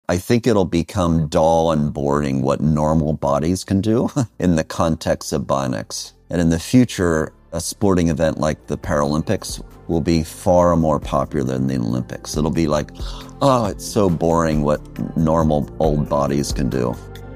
I think it'll become dull and boring what normal bodies can do in the context of bionics. And in the future, a sporting event like the Paralympics will be far more popular than the Olympics. It'll be like, oh, it's so boring what normal old bodies can do.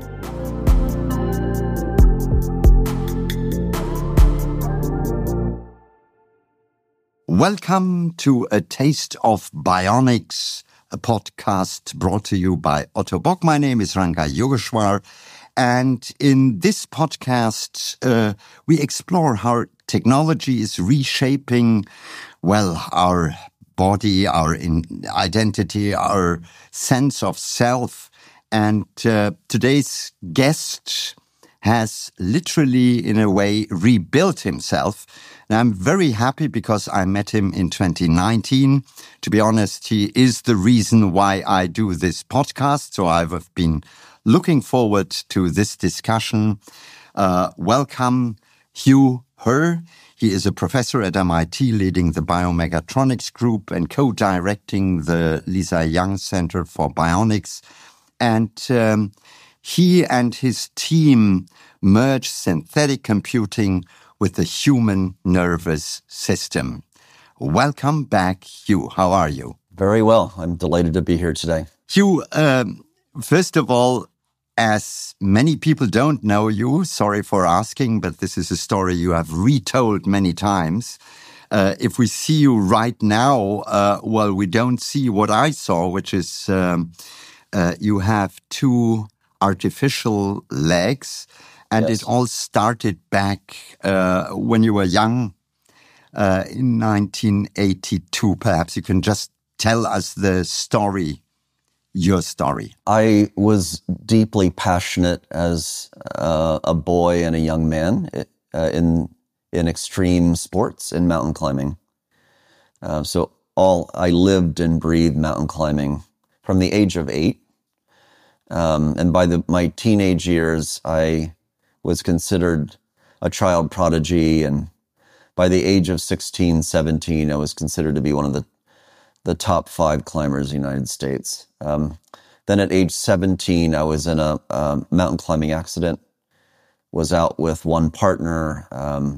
Welcome to A Taste of Bionics, a podcast brought to you by Otto Bock. My name is Ranga Yogeshwar, and in this podcast, we explore how technology is reshaping, our body, our identity, our sense of self. And today's guest has literally, in a way, rebuilt himself. And I'm very happy because I met him in 2019. To be honest, he is the reason why I do this podcast. So I've been looking forward to this discussion. Welcome, Hugh Herr. He is a professor at MIT leading the Biomechatronics Group and co-directing the Lisa Young Center for Bionics. And he and his team merge synthetic computing with the human nervous system. Welcome back, Hugh. How are you? Very well. I'm delighted to be here today. Hugh, first of all, as many people don't know you, sorry for asking, but this is a story you have retold many times. If we see you right now, we don't see what I saw, which is you have two artificial legs. And yes. It all started back when you were young, in 1982. Perhaps you can just tell us the story, your story. I was deeply passionate as a boy and a young man in extreme sports, in mountain climbing. I lived and breathed mountain climbing from the age of 8. And by my teenage years, I was considered a child prodigy, and by the age of 16, 17, I was considered to be one of the top 5 climbers in the United States. Then at age 17, I was in a mountain climbing accident, was out with one partner.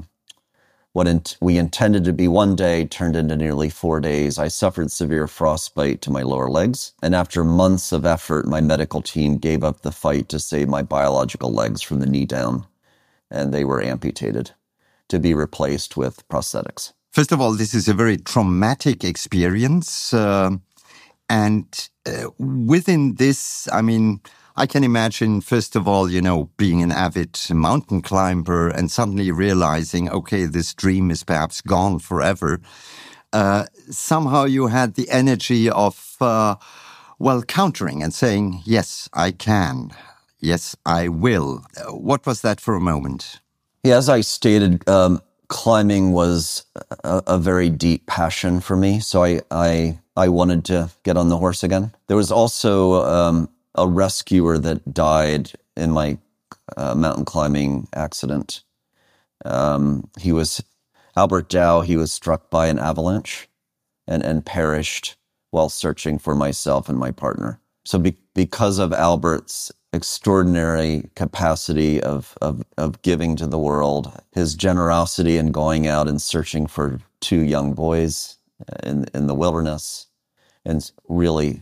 What we intended to be one day turned into nearly 4 days. I suffered severe frostbite to my lower legs, and after months of effort, my medical team gave up the fight to save my biological legs from the knee down, and they were amputated to be replaced with prosthetics. First of all, this is a very traumatic experience, and within this, I can imagine, first of all, being an avid mountain climber and suddenly realizing, okay, this dream is perhaps gone forever. Somehow you had the energy of, countering and saying, yes, I can. Yes, I will. What was that for a moment? Yeah, as I stated, climbing was a very deep passion for me. So I wanted to get on the horse again. There was also a rescuer that died in my mountain climbing accident. He was Albert Dow. He was struck by an avalanche and perished while searching for myself and my partner. So because of Albert's extraordinary capacity of giving to the world, his generosity in going out and searching for 2 young boys in the wilderness, and really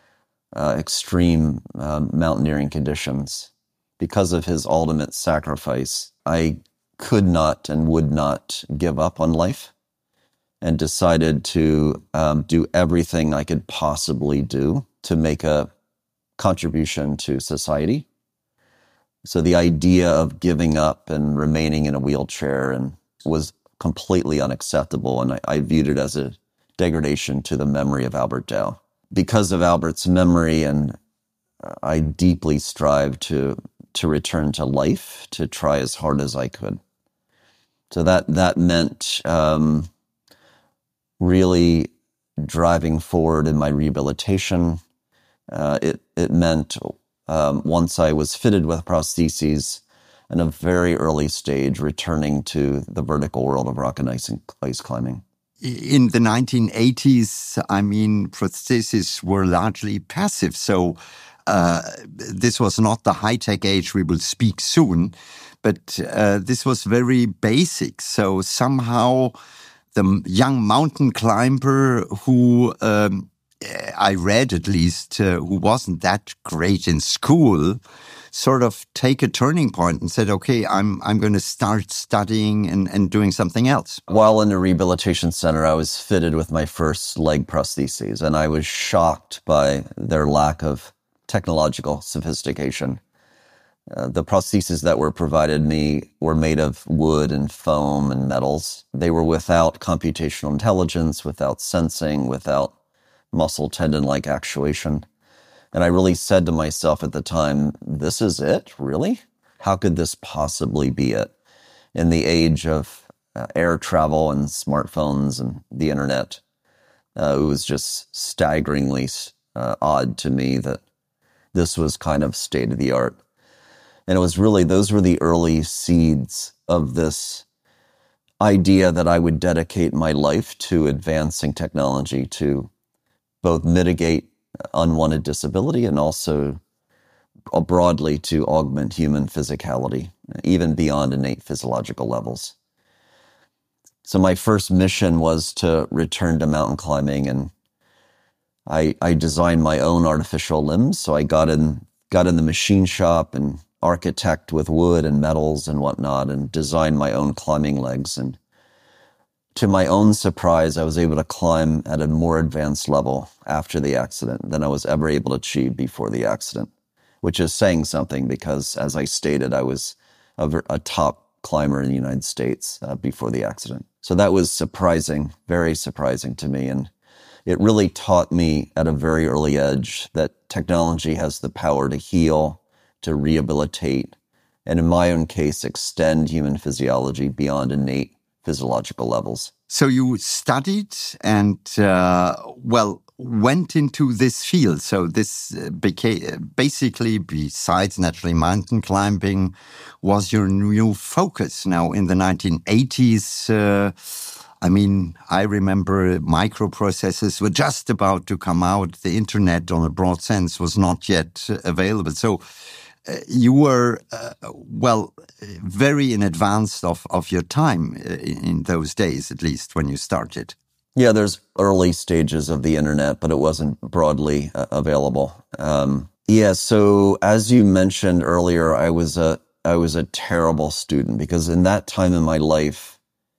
extreme mountaineering conditions. Because of his ultimate sacrifice, I could not and would not give up on life, and decided to do everything I could possibly do to make a contribution to society. So the idea of giving up and remaining in a wheelchair was completely unacceptable, and I viewed it as a degradation to the memory of Albert Dow. Because of Albert's memory, and I deeply strived to return to life, to try as hard as I could. So that meant really driving forward in my rehabilitation. It meant once I was fitted with prostheses, in a very early stage, returning to the vertical world of rock and ice climbing. In the 1980s, prostheses were largely passive. So this was not the high-tech age we will speak soon, but this was very basic. So somehow the young mountain climber who I read at least, who wasn't that great in school, sort of take a turning point and said, okay, I'm going to start studying and doing something else. While in the rehabilitation center, I was fitted with my first leg prostheses, and I was shocked by their lack of technological sophistication. The prostheses that were provided me were made of wood and foam and metals. They were without computational intelligence, without sensing, without muscle tendon-like actuation. And I really said to myself at the time, this is it? Really? How could this possibly be it? In the age of air travel and smartphones and the internet, it was just staggeringly odd to me that this was kind of state of the art. And it was really, those were the early seeds of this idea that I would dedicate my life to advancing technology to both mitigate unwanted disability and also broadly to augment human physicality, even beyond innate physiological levels. So my first mission was to return to mountain climbing, and I designed my own artificial limbs. So I got in the machine shop and architect with wood and metals and whatnot and designed my own climbing legs. And to my own surprise, I was able to climb at a more advanced level after the accident than I was ever able to achieve before the accident, which is saying something because, as I stated, I was a top climber in the United States before the accident. So that was surprising, very surprising to me. And it really taught me at a very early age that technology has the power to heal, to rehabilitate, and in my own case, extend human physiology beyond innate physiological levels. So you studied and, went into this field. So this became basically, besides naturally mountain climbing, was your new focus. Now, in the 1980s, I remember microprocessors were just about to come out. The internet, on a broad sense, was not yet available. So you were, very in advance of your time in those days, at least when you started. Yeah, there's early stages of the internet, but it wasn't broadly available. So as you mentioned earlier, I was a terrible student because in that time in my life,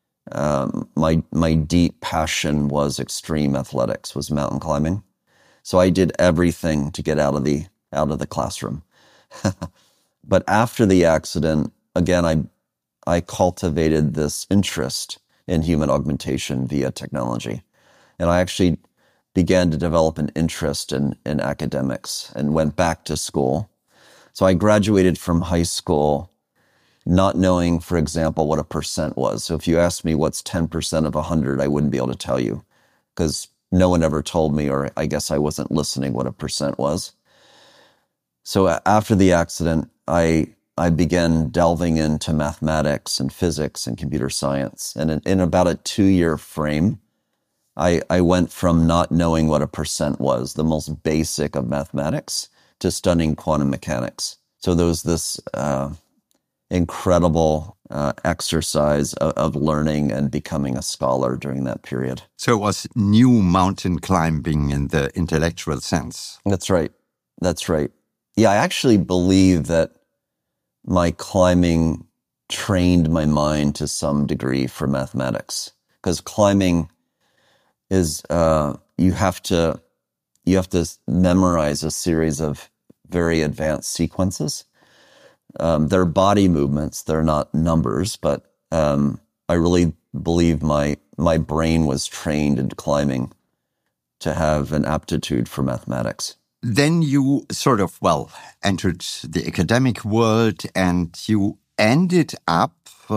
my deep passion was extreme athletics, was mountain climbing. So I did everything to get out of the classroom. But after the accident, again, I cultivated this interest in human augmentation via technology. And I actually began to develop an interest in academics and went back to school. So I graduated from high school not knowing, for example, what a percent was. So if you asked me what's 10% of 100, I wouldn't be able to tell you because no one ever told me, or I guess I wasn't listening, what a percent was. So after the accident, I began delving into mathematics and physics and computer science. And in about a 2-year frame, I went from not knowing what a percent was, the most basic of mathematics, to studying quantum mechanics. So there was this incredible exercise of learning and becoming a scholar during that period. So it was new mountain climbing in the intellectual sense. That's right. Yeah, I actually believe that my climbing trained my mind to some degree for mathematics, because climbing is you have to memorize a series of very advanced sequences. They're body movements; they're not numbers. But I really believe my brain was trained in climbing to have an aptitude for mathematics. Then you sort of, entered the academic world and you ended up,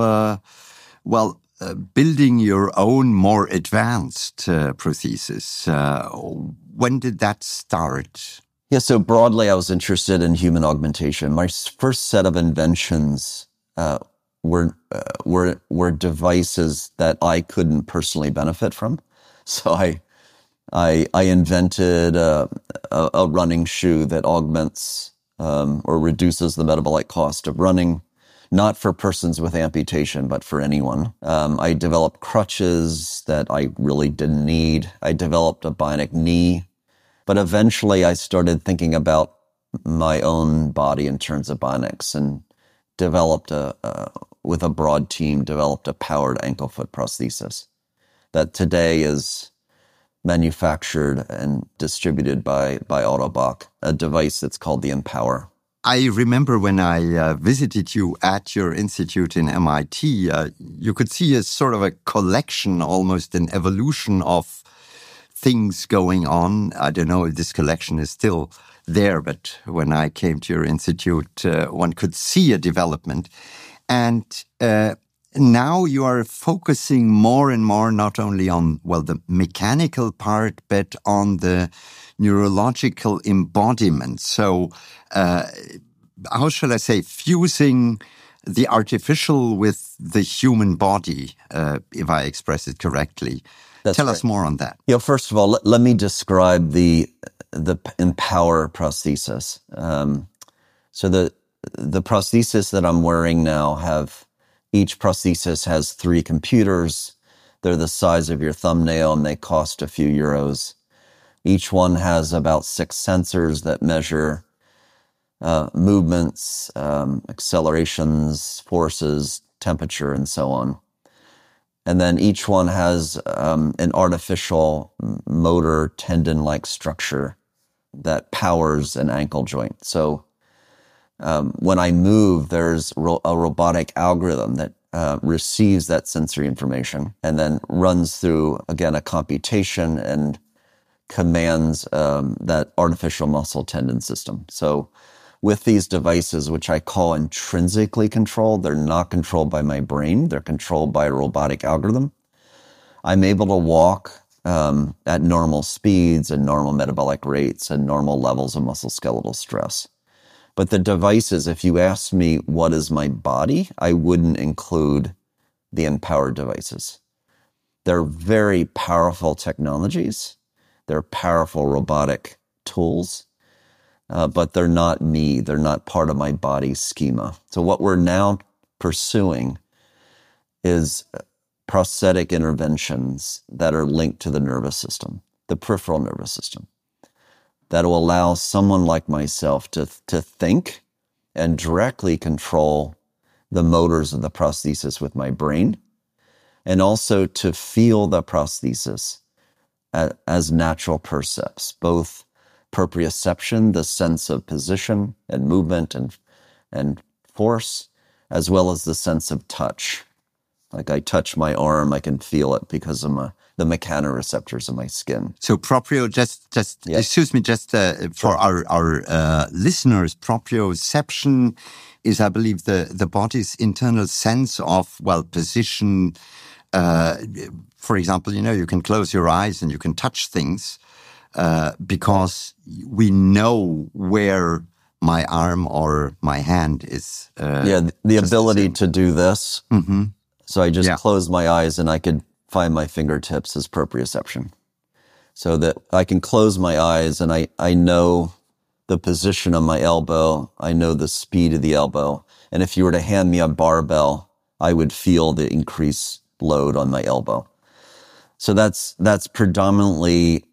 building your own more advanced prosthesis. When did that start? Yeah, so broadly, I was interested in human augmentation. My first set of inventions were devices that I couldn't personally benefit from. So I invented a running shoe that augments or reduces the metabolic cost of running, not for persons with amputation, but for anyone. I developed crutches that I really didn't need. I developed a bionic knee, but eventually I started thinking about my own body in terms of bionics and developed with a broad team, developed a powered ankle-foot prosthesis that today is manufactured and distributed by Ottobock, a device that's called the Empower. I remember when I visited you at your institute in MIT, you could see a sort of a collection, almost an evolution of things going on. I don't know if this collection is still there, but when I came to your institute, one could see a development. And now you are focusing more and more not only on, well, the mechanical part, but on the neurological embodiment. So, how shall I say, fusing the artificial with the human body, if I express it correctly. Tell us more on that. First of all, let me describe the Empower prosthesis. So the prosthesis that I'm wearing now each prosthesis has 3 computers. They're the size of your thumbnail and they cost a few euros. Each one has about 6 sensors that measure movements, accelerations, forces, temperature, and so on. And then each one has an artificial motor tendon-like structure that powers an ankle joint. So when I move, there's a robotic algorithm that receives that sensory information and then runs through, again, a computation and commands that artificial muscle tendon system. So with these devices, which I call intrinsically controlled, they're not controlled by my brain. They're controlled by a robotic algorithm. I'm able to walk at normal speeds and normal metabolic rates and normal levels of musculoskeletal stress. But the devices, if you ask me what is my body, I wouldn't include the empowered devices. They're very powerful technologies. They're powerful robotic tools, but they're not me. They're not part of my body schema. So what we're now pursuing is prosthetic interventions that are linked to the nervous system, the peripheral nervous system, that will allow someone like myself to think and directly control the motors of the prosthesis with my brain, and also to feel the prosthesis as natural percepts, both proprioception, the sense of position and movement and force, as well as the sense of touch. Like I touch my arm, I can feel it because of the mechanoreceptors of my skin. So excuse me, for our listeners, proprioception is, I believe, the body's internal sense of, position. For example, you can close your eyes and you can touch things because we know where my arm or my hand is. The ability to do this. Mm-hmm. So I just closed my eyes and I could find my fingertips as proprioception. So that I can close my eyes and I know the position of my elbow. I know the speed of the elbow. And if you were to hand me a barbell, I would feel the increased load on my elbow. So that's predominantly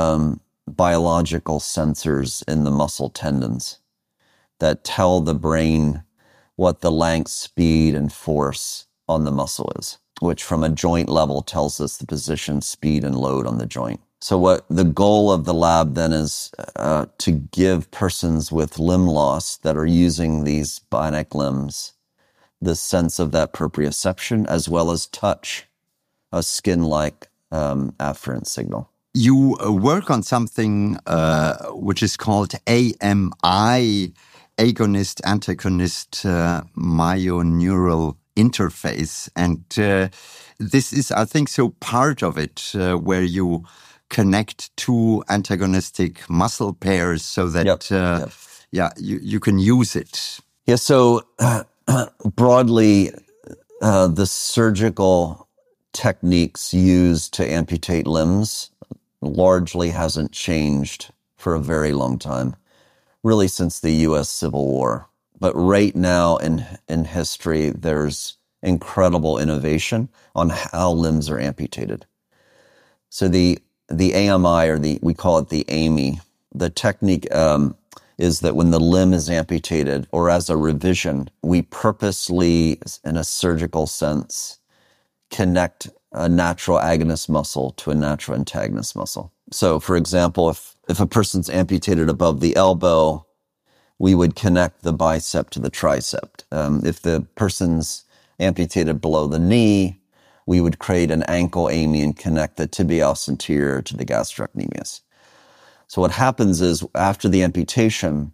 biological sensors in the muscle tendons that tell the brain what the length, speed, and force on the muscle is, which from a joint level tells us the position, speed, and load on the joint. So what the goal of the lab then is to give persons with limb loss that are using these bionic limbs the sense of that proprioception as well as touch, a skin-like afferent signal. You work on something which is called AMI, agonist-antagonist myoneural interface. And this is, I think, so part of it, where you connect two antagonistic muscle pairs so that, you can use it. Yeah, so broadly, the surgical techniques used to amputate limbs largely hasn't changed for a very long time, really since the U.S. Civil War. But right now in history, there's incredible innovation on how limbs are amputated. So the AMI, or we call it the AMI, the technique is that when the limb is amputated, or as a revision, we purposely, in a surgical sense, connect a natural agonist muscle to a natural antagonist muscle. So, for example, if a person's amputated above the elbow, we would connect the bicep to the tricep. If the person's amputated below the knee, we would create an ankle AMI and connect the tibialis anterior to the gastrocnemius. So what happens is, after the amputation,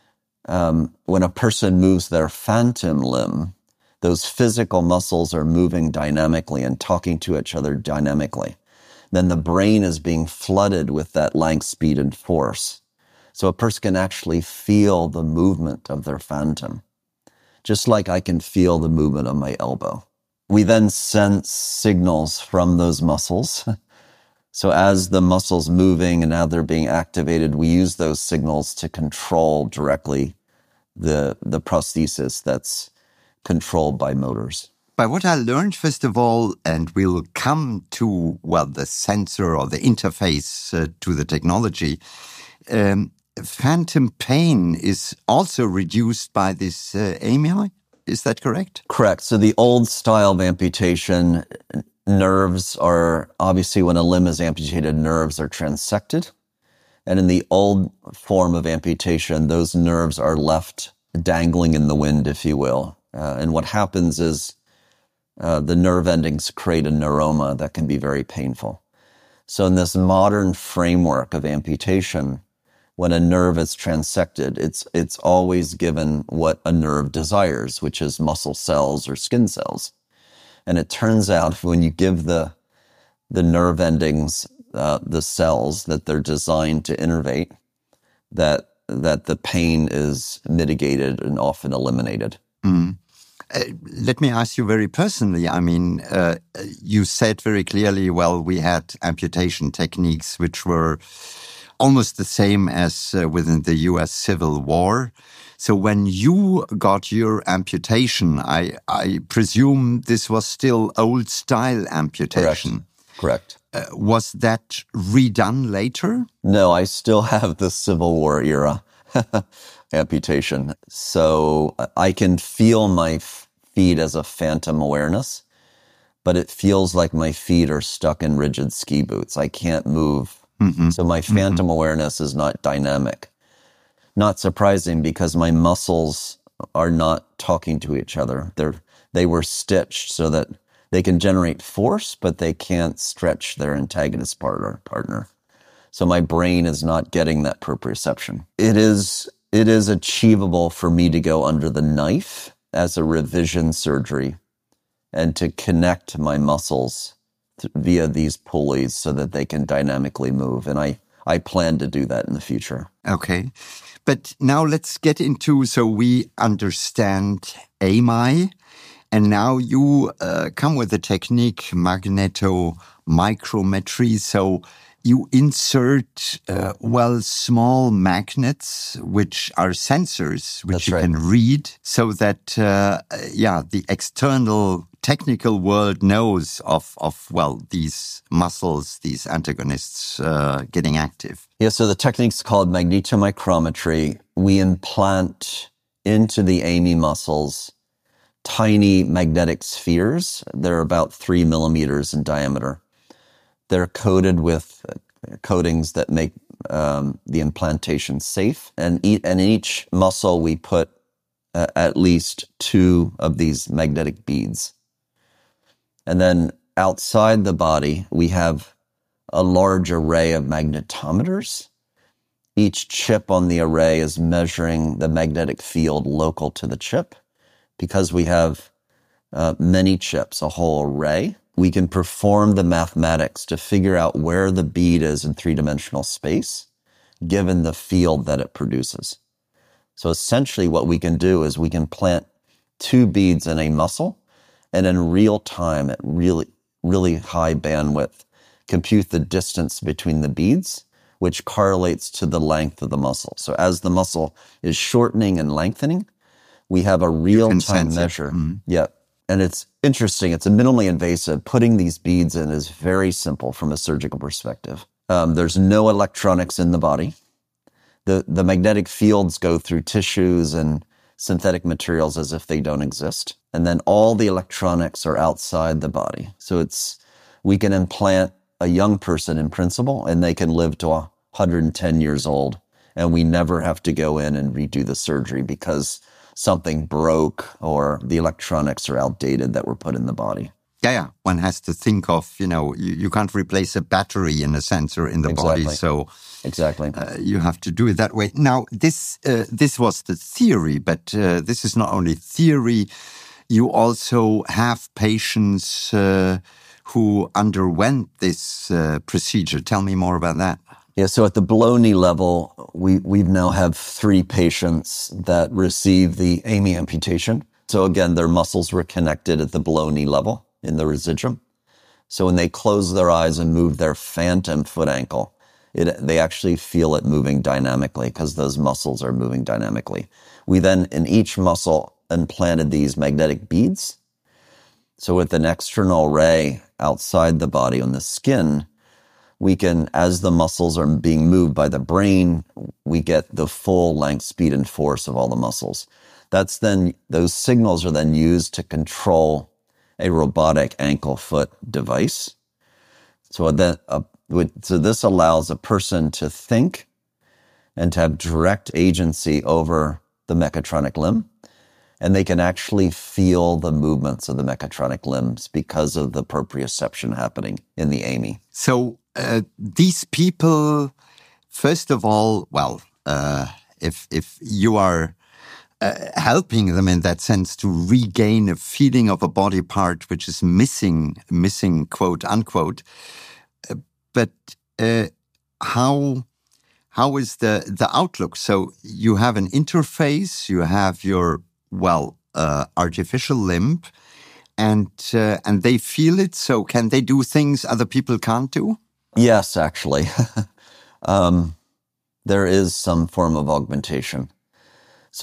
when a person moves their phantom limb, those physical muscles are moving dynamically and talking to each other dynamically. Then the brain is being flooded with that length, speed, and force. So a person can actually feel the movement of their phantom, just like I can feel the movement of my elbow. We then sense signals from those muscles. So as the muscle's moving and now they're being activated, we use those signals to control directly the prosthesis that's controlled by motors. By what I learned, first of all, and we'll come to, the sensor or the interface to the technology, phantom pain is also reduced by this AMI. Is that correct? Correct. So the old style of amputation, nerves are, obviously when a limb is amputated, nerves are transected. And in the old form of amputation, those nerves are left dangling in the wind, if you will. And what happens is the nerve endings create a neuroma that can be very painful. So in this modern framework of amputation, when a nerve is transected, it's always given what a nerve desires, which is muscle cells or skin cells. And it turns out when you give the nerve endings the cells that they're designed to innervate, that the pain is mitigated and often eliminated. Mm. Let me ask you very personally. I mean, you said very clearly, we had amputation techniques which were almost the same as within the U.S. Civil War. So when you got your amputation, I presume this was still old-style amputation. Correct. Was that redone later? No, I still have the Civil War era amputation. So I can feel my feet as a phantom awareness, but it feels like my feet are stuck in rigid ski boots. I can't move. Mm-hmm. So my phantom awareness is not dynamic. Not surprising, because my muscles are not talking to each other. They were stitched so that they can generate force, but they can't stretch their antagonist partner. So my brain is not getting that proprioception. It is achievable for me to go under the knife as a revision surgery and to connect my muscles via these pulleys so that they can dynamically move. And I plan to do that in the future. Okay. But now let's get into, so we understand AMI, and now you come with the technique magnetomicrometry. So you insert, small magnets, which are sensors, which you can read, so that, the external technical world knows of these muscles, these antagonists getting active. Yeah, so the technique's called magnetomicrometry. We implant into the AMI muscles tiny magnetic spheres. They're about 3 millimeters in diameter. They're coated with coatings that make the implantation safe. And in each muscle, we put at least 2 of these magnetic beads. And then outside the body, we have a large array of magnetometers. Each chip on the array is measuring the magnetic field local to the chip. Because we have many chips, a whole array, we can perform the mathematics to figure out where the bead is in 3-dimensional space, given the field that it produces. So essentially what we can do is we can plant 2 beads in a muscle, and in real time, at really, really high bandwidth, compute the distance between the beads, which correlates to the length of the muscle. So as the muscle is shortening and lengthening, we have a real-time measure. Yeah. And it's interesting. It's a minimally invasive. Putting these beads in is very simple from a surgical perspective. There's no electronics in the body. The magnetic fields go through tissues and synthetic materials as if they don't exist. And then all the electronics are outside the body. So we can implant a young person in principle, and they can live to 110 years old. And we never have to go in and redo the surgery because something broke or the electronics are outdated that were put in the body. Yeah. One has to think of, you can't replace a battery in a sensor in the body. So exactly, you have to do it that way. Now, this was the theory, but this is not only theory. You also have patients who underwent this procedure. Tell me more about that. Yeah, so at the below-knee level, we now have 3 patients that received the AMI amputation. So again, their muscles were connected at the below-knee level in the residuum. So when they close their eyes and move their phantom foot ankle, they actually feel it moving dynamically because those muscles are moving dynamically. We then, in each muscle, implanted these magnetic beads. So with an external ray outside the body on the skin, we can, as the muscles are being moved by the brain, we get the full length, speed, and force of all the muscles. Those signals are then used to control a robotic ankle-foot device. So this allows a person to think and to have direct agency over the mechatronic limb, and they can actually feel the movements of the mechatronic limbs because of the proprioception happening in the AMI. So these people, first of all, if you are helping them in that sense to regain a feeling of a body part which is missing, quote unquote, but how is the outlook? So you have an interface, you have your artificial limb, and they feel it. So can they do things other people can't do? Yes, actually. There is some form of augmentation. So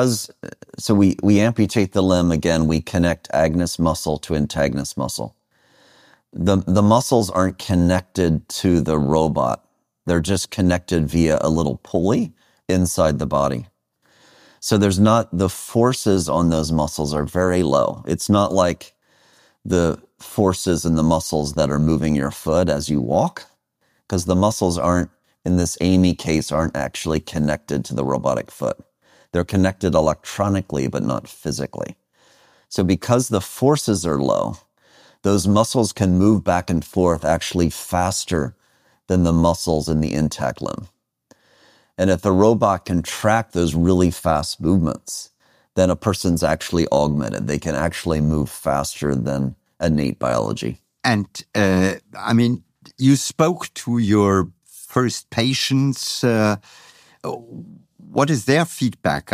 we amputate the limb, again, we connect agonist muscle to antagonist muscle. The muscles aren't connected to the robot. They're just connected via a little pulley inside the body. So the forces on those muscles are very low. It's not like the forces in the muscles that are moving your foot as you walk, because the muscles in this AMI case, aren't actually connected to the robotic foot. They're connected electronically, but not physically. So because the forces are low, those muscles can move back and forth actually faster than the muscles in the intact limb. And if the robot can track those really fast movements, then a person's actually augmented. They can actually move faster than innate biology. And you spoke to your first patients. What is their feedback?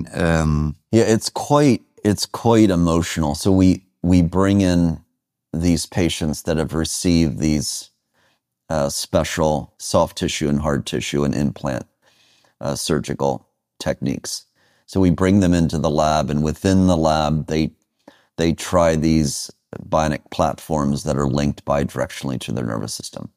It's quite emotional. So we bring in these patients that have received these special soft tissue and hard tissue and implant surgical techniques. So we bring them into the lab, and within the lab, they try these bionic platforms that are linked bidirectionally to their nervous system.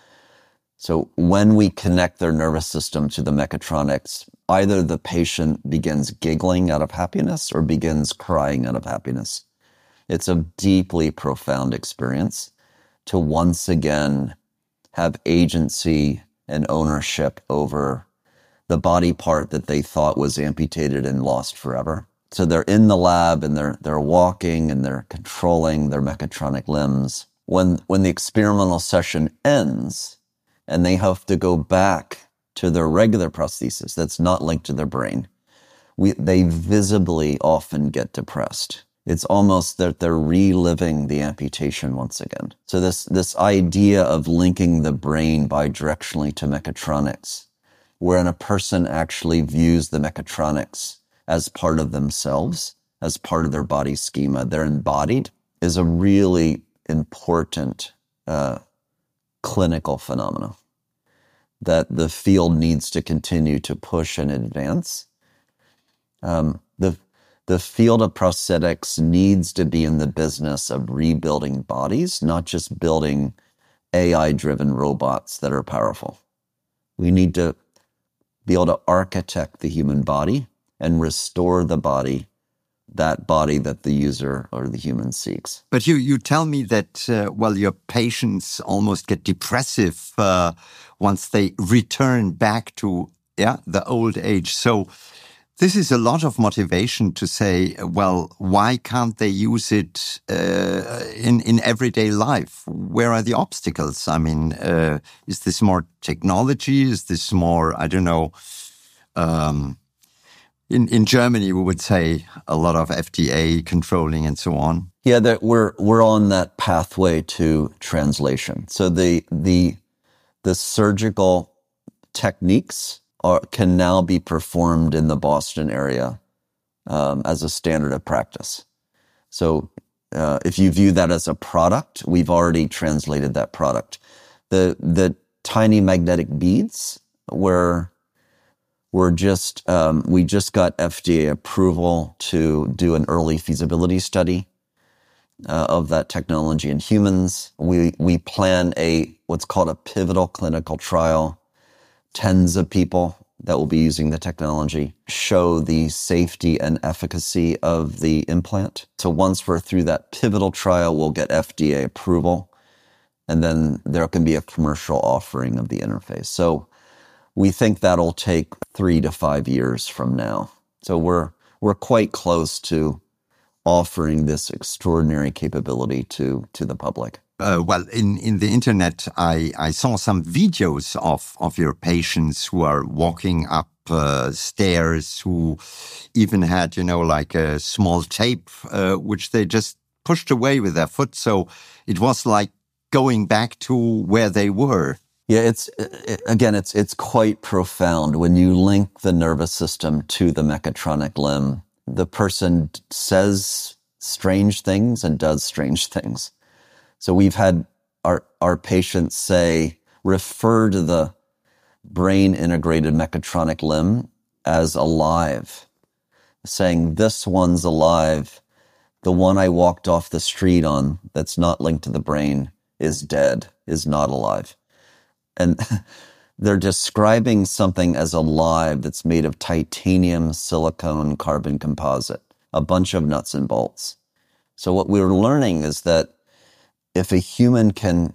So when we connect their nervous system to the mechatronics, either the patient begins giggling out of happiness or begins crying out of happiness. It's a deeply profound experience to once again have agency and ownership over the body part that they thought was amputated and lost forever. So they're in the lab and they're walking and they're controlling their mechatronic limbs. When the experimental session ends and they have to go back to their regular prosthesis that's not linked to their brain, they visibly often get depressed. It's almost that they're reliving the amputation once again. So this idea of linking the brain bidirectionally to mechatronics, wherein a person actually views the mechatronics as part of themselves, as part of their body schema, they're embodied, is a really important clinical phenomena that the field needs to continue to push and advance. The field of prosthetics needs to be in the business of rebuilding bodies, not just building AI-driven robots that are powerful. We need to be able to architect the human body and restore the body, that body that the user or the human seeks. But you tell me that, your patients almost get depressive once they return back to the old age. So this is a lot of motivation to say, well, why can't they use it in everyday life? Where are the obstacles? I mean, is this more technology? Is this more, I don't know, in Germany, we would say a lot of FDA controlling and so on. Yeah, that we're on that pathway to translation. So the surgical techniques can now be performed in the Boston area as a standard of practice. So if you view that as a product, we've already translated that product. The tiny magnetic beads we just got FDA approval to do an early feasibility study of that technology in humans. We plan what's called a pivotal clinical trial. Tens of people that will be using the technology show the safety and efficacy of the implant. So once we're through that pivotal trial, we'll get FDA approval, and then there can be a commercial offering of the interface. So we think that'll take 3 to 5 years from now. So we're quite close to offering this extraordinary capability to the public. In the internet, I saw some videos of your patients who are walking up stairs, who even had, like a small tape, which they just pushed away with their foot. So it was like going back to where they were. Yeah, it's quite profound. When you link the nervous system to the mechatronic limb, the person says strange things and does strange things. So we've had our patients refer to the brain-integrated mechatronic limb as alive, saying, this one's alive. The one I walked off the street on that's not linked to the brain is dead, is not alive. And they're describing something as alive that's made of titanium, silicone, carbon composite, a bunch of nuts and bolts. So what we're learning is that if a human can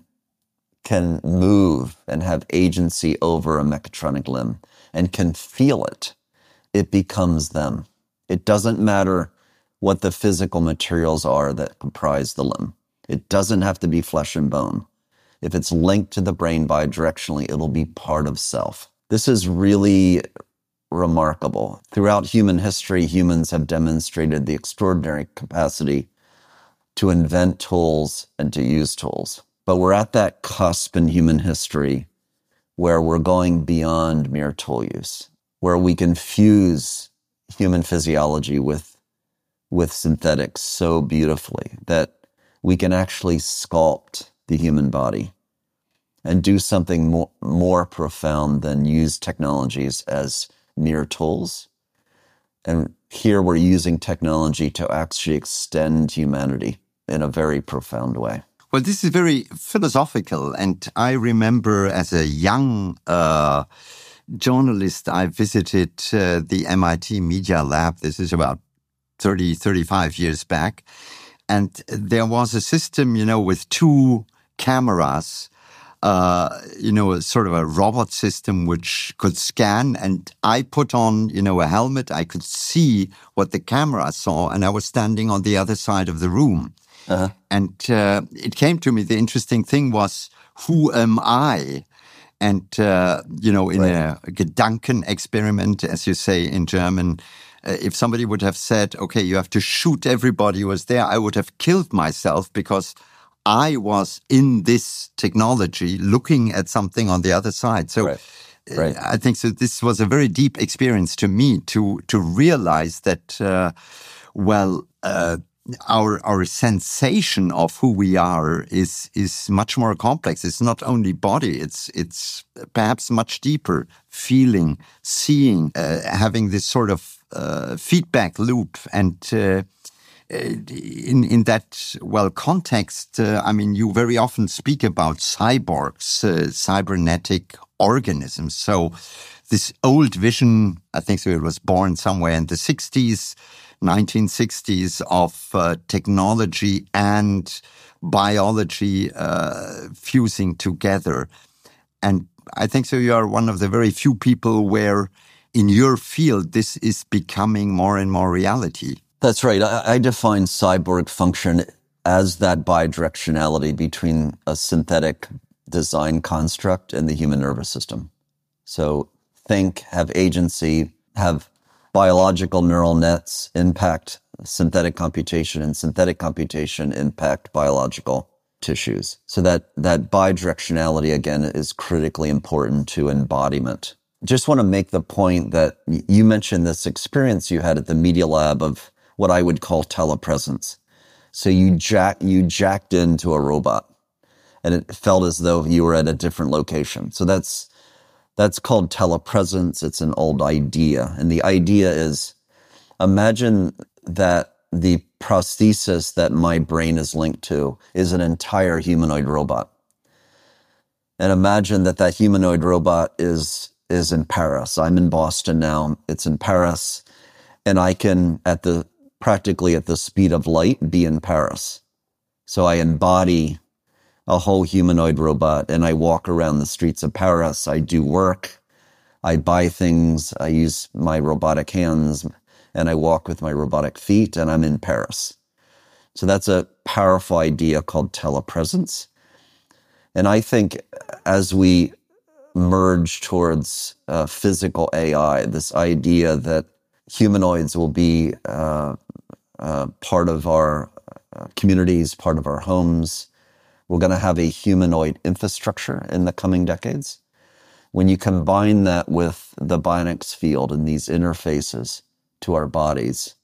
move and have agency over a mechatronic limb and can feel it, it becomes them. It doesn't matter what the physical materials are that comprise the limb. It doesn't have to be flesh and bone. If it's linked to the brain bidirectionally, it'll be part of self. This is really remarkable. Throughout human history, humans have demonstrated the extraordinary capacity to invent tools and to use tools. But we're at that cusp in human history where we're going beyond mere tool use, where we can fuse human physiology with synthetics so beautifully that we can actually sculpt the human body and do something more profound than use technologies as mere tools. And here we're using technology to actually extend humanity in a very profound way. Well, this is very philosophical. And I remember as a young journalist, I visited the MIT Media Lab. This is about 35 years back. And there was a system, with 2 cameras, sort of a robot system which could scan. And I put on, a helmet. I could see what the camera saw. And I was standing on the other side of the room. Uh-huh. And it came to me, the interesting thing was, who am I? And, in a Gedanken experiment, as you say in German, if somebody would have said, okay, you have to shoot everybody who was there, I would have killed myself because I was in this technology looking at something on the other side. So right. I think so. This was a very deep experience to me to realize that, our sensation of who we are is much more complex. It's not only body; it's perhaps much deeper. Feeling, seeing, having this sort of feedback loop, and in that context, I mean, you very often speak about cyborgs, cybernetic organisms. So this old vision, I think so, it was born somewhere in the 60s. 1960s of technology and biology fusing together. And I think so you are one of the very few people where in your field this is becoming more and more reality. That's right. I define cyborg function as that bidirectionality between a synthetic design construct and the human nervous system. So think, have agency, have biological neural nets impact synthetic computation, and synthetic computation impact biological tissues. So that bidirectionality, again, is critically important to embodiment. Just want to make the point that you mentioned this experience you had at the Media Lab of what I would call telepresence. So you jacked into a robot, and it felt as though you were at a different location. So that's called telepresence. It's an old idea. And the idea is, imagine that the prosthesis that my brain is linked to is an entire humanoid robot. And imagine that humanoid robot is in Paris. I'm in Boston now. It's in Paris. And I can, practically at the speed of light, be in Paris. So I embody a whole humanoid robot, and I walk around the streets of Paris. I do work, I buy things, I use my robotic hands, and I walk with my robotic feet, and I'm in Paris. So that's a powerful idea called telepresence. And I think as we merge towards physical AI, this idea that humanoids will be part of our communities, part of our homes. We're going to have a humanoid infrastructure in the coming decades. When you combine that with the bionics field and these interfaces to our bodies,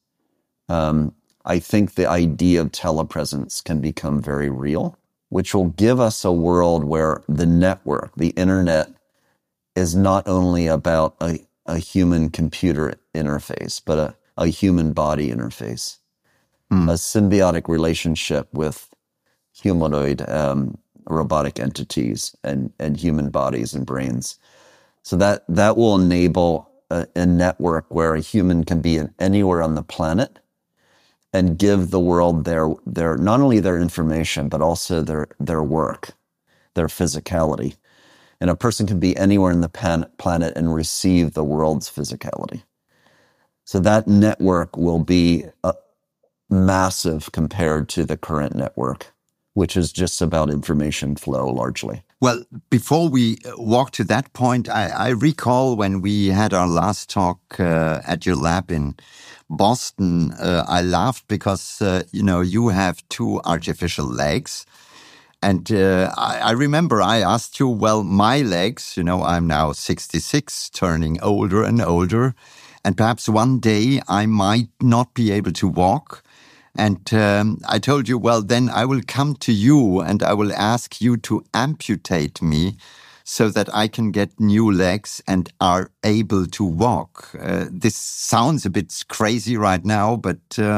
I think the idea of telepresence can become very real, which will give us a world where the network, the internet, is not only about a human-computer interface, but a human-body interface, a symbiotic relationship with humanoid robotic entities and human bodies and brains. So that will enable a network where a human can be anywhere on the planet and give the world their not only their information, but also their work, their physicality. And a person can be anywhere in the planet and receive the world's physicality. So that network will be massive compared to the current network, which is just about information flow largely. Well, before we walk to that point, I recall when we had our last talk at your lab in Boston, I laughed because, you have two artificial legs. And I remember I asked you, well, my legs, I'm now 66, turning older and older. And perhaps one day I might not be able to walk. And I told you, well, then I will come to you and I will ask you to amputate me so that I can get new legs and are able to walk. This sounds a bit crazy right now, but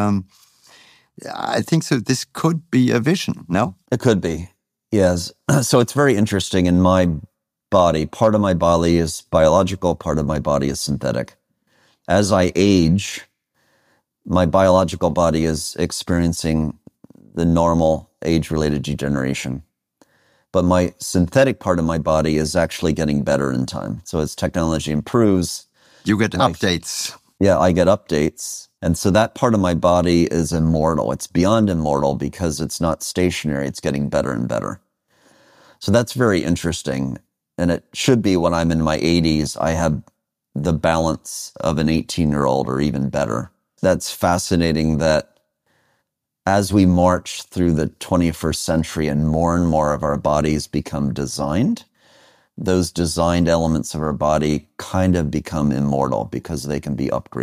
I think so. This could be a vision, no? It could be, yes. So it's very interesting. In my body, part of my body is biological, part of my body is synthetic. As I age, my biological body is experiencing the normal age-related degeneration. But my synthetic part of my body is actually getting better in time. So as technology improves... You get updates. I get updates. And so that part of my body is immortal. It's beyond immortal because it's not stationary. It's getting better and better. So that's very interesting. And it should be when I'm in my 80s, I have the balance of an 18-year-old or even better. That's fascinating that as we march through the 21st century and more of our bodies become designed, those designed elements of our body kind of become immortal because they can be upgraded.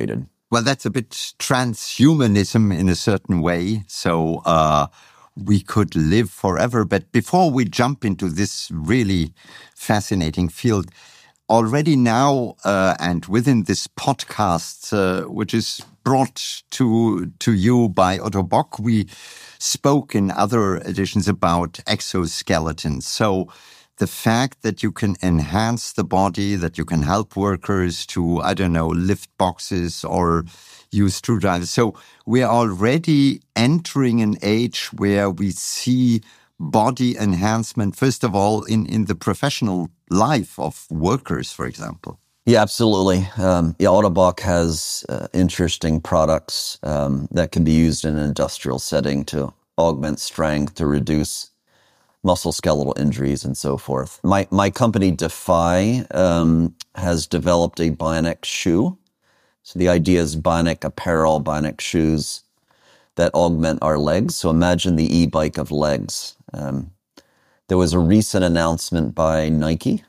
Well, that's a bit transhumanism in a certain way. So we could live forever. But before we jump into this really fascinating field, already now and within this podcast, which is brought to you by Otto Bock, we spoke in other editions about exoskeletons. So the fact that you can enhance the body, that you can help workers to, I don't know, lift boxes or use screwdrivers. So we are already entering an age where we see body enhancement, first of all, in the professional life of workers, for example. Yeah, absolutely. Otto Bock has interesting products that can be used in an industrial setting to augment strength, to reduce musculoskeletal injuries, and so forth. My company, Defy, has developed a bionic shoe. So the idea is bionic apparel, bionic shoes that augment our legs. So imagine the e-bike of legs. There was a recent announcement by Nike.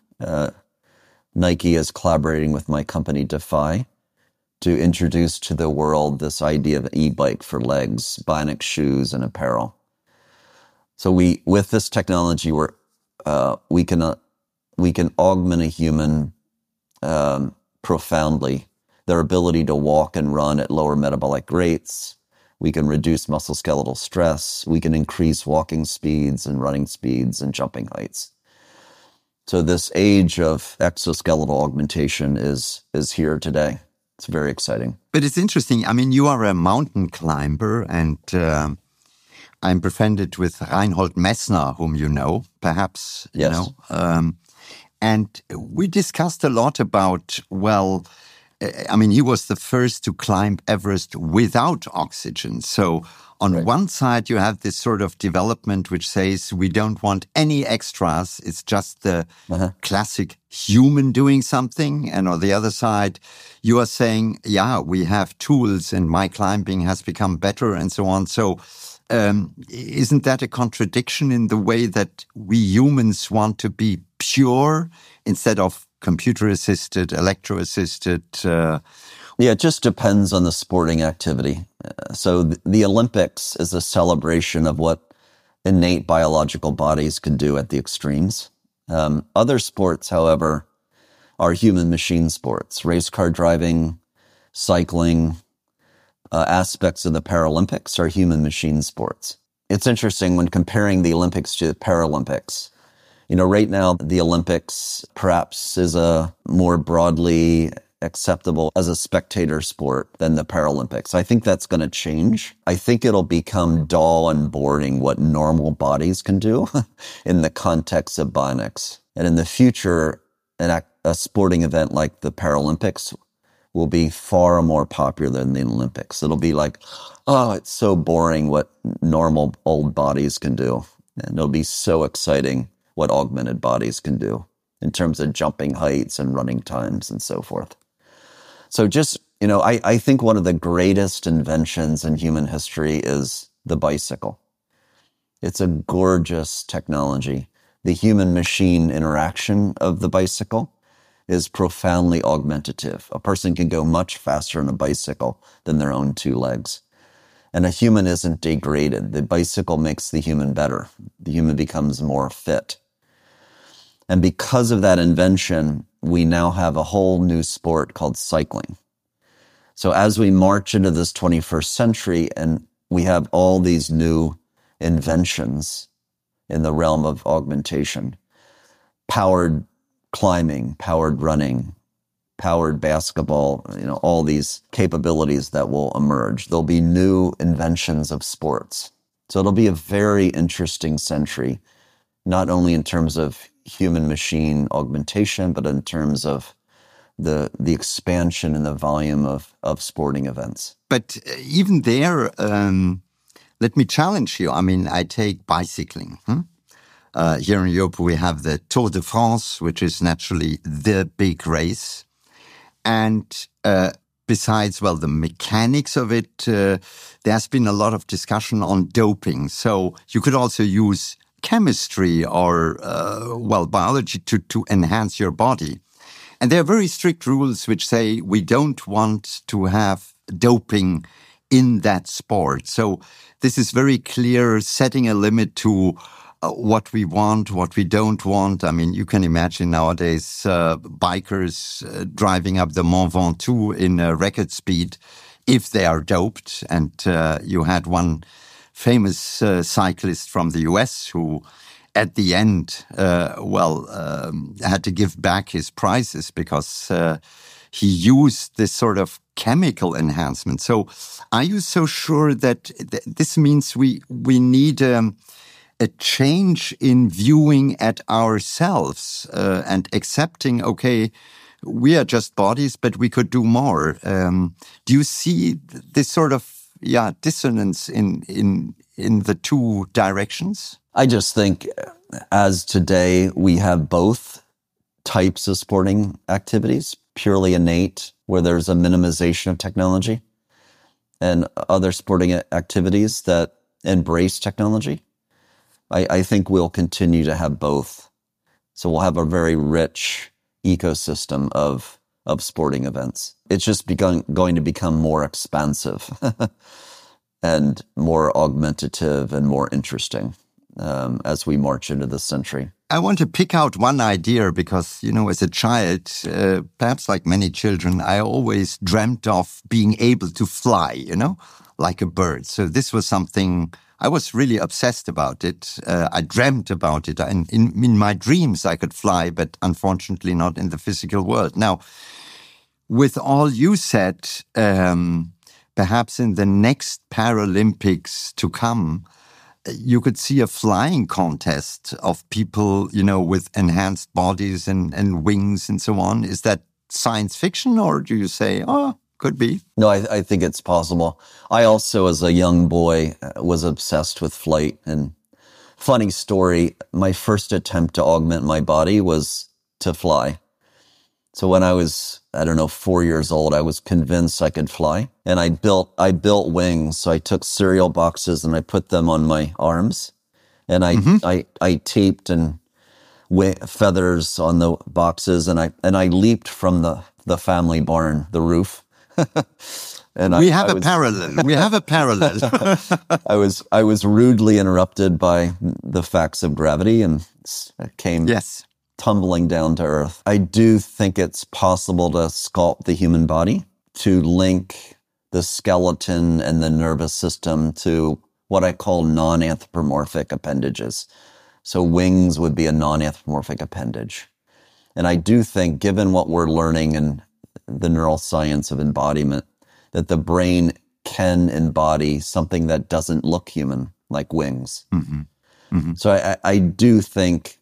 Nike is collaborating with my company, Defy, to introduce to the world this idea of an e-bike for legs, bionic shoes, and apparel. So with this technology, we can augment a human profoundly. Their ability to walk and run at lower metabolic rates. We can reduce musculoskeletal stress. We can increase walking speeds and running speeds and jumping heights. So this age of exoskeletal augmentation is here today. It's very exciting. But it's interesting. I mean, you are a mountain climber, and I'm befriended with Reinhold Messner, whom you know, perhaps. Yes. You know. And we discussed a lot about, well, I mean, he was the first to climb Everest without oxygen. So on one side, you have this sort of development which says we don't want any extras. It's just the classic human doing something. And on the other side, you are saying, yeah, we have tools and my climbing has become better and so on. So isn't that a contradiction in the way that we humans want to be pure instead of computer-assisted, electro-assisted? Yeah, it just depends on the sporting activity. So the Olympics is a celebration of what innate biological bodies can do at the extremes. Other sports, however, are human-machine sports. Race car driving, cycling, aspects of the Paralympics are human-machine sports. It's interesting when comparing the Olympics to the Paralympics. You know, right now, the Olympics perhaps is a more broadly acceptable as a spectator sport than the Paralympics. I think that's going to change. I think it'll become dull and boring what normal bodies can do in the context of bionics. And in the future, a sporting event like the Paralympics will be far more popular than the Olympics. It'll be like, oh, it's so boring what normal old bodies can do. And it'll be so exciting what augmented bodies can do in terms of jumping heights and running times and so forth. So just, you know, I think one of the greatest inventions in human history is the bicycle. It's a gorgeous technology. The human-machine interaction of the bicycle is profoundly augmentative. A person can go much faster on a bicycle than their own two legs. And a human isn't degraded. The bicycle makes the human better. The human becomes more fit. And because of that invention, we now have a whole new sport called cycling. So as we march into this 21st century and we have all these new inventions in the realm of augmentation, powered climbing, powered running, powered basketball, you know, all these capabilities that will emerge. There'll be new inventions of sports. So it'll be a very interesting century, not only in terms of human-machine augmentation, but in terms of the expansion and the volume of sporting events. But even there, let me challenge you. I mean, I take bicycling. Here in Europe, we have the Tour de France, which is naturally the big race. And besides, well, the mechanics of it, there's been a lot of discussion on doping. So you could also use chemistry or, biology to enhance your body. And there are very strict rules which say we don't want to have doping in that sport. So this is very clear, setting a limit to what we want, what we don't want. I mean, you can imagine nowadays bikers driving up the Mont Ventoux in record speed if they are doped. And you had one famous cyclist from the US who at the end, had to give back his prizes because he used this sort of chemical enhancement. So are you so sure that this means we need a change in viewing at ourselves and accepting, okay, we are just bodies, but we could do more? Do you see this sort of dissonance in the two directions? I just think as today we have both types of sporting activities, purely innate, where there's a minimization of technology, and other sporting activities that embrace technology. I think we'll continue to have both. So we'll have a very rich ecosystem of sporting events. It's just going to become more expansive and more augmentative and more interesting as we march into this century. I want to pick out one idea because, as a child, perhaps like many children, I always dreamt of being able to fly, like a bird. So this was something I was really obsessed about it. I dreamt about it. And in my dreams, I could fly, but unfortunately not in the physical world. Now, with all you said, perhaps in the next Paralympics to come, you could see a flying contest of people, with enhanced bodies and wings and so on. Is that science fiction, or do you say, could be? No, I think it's possible. I also, as a young boy, was obsessed with flight. And funny story, my first attempt to augment my body was to fly. So when I was, 4 years old, I was convinced I could fly. And I built wings. So I took cereal boxes and I put them on my arms. And I taped and feathers on the boxes. And I leaped from the family barn, the roof. And we have a parallel. I was rudely interrupted by the facts of gravity and came tumbling down to earth. I do think it's possible to sculpt the human body, to link the skeleton and the nervous system to what I call non-anthropomorphic appendages. So wings would be a non-anthropomorphic appendage. And I do think, given what we're learning in the neuroscience of embodiment, that the brain can embody something that doesn't look human, like wings. Mm-hmm. Mm-hmm. So I do think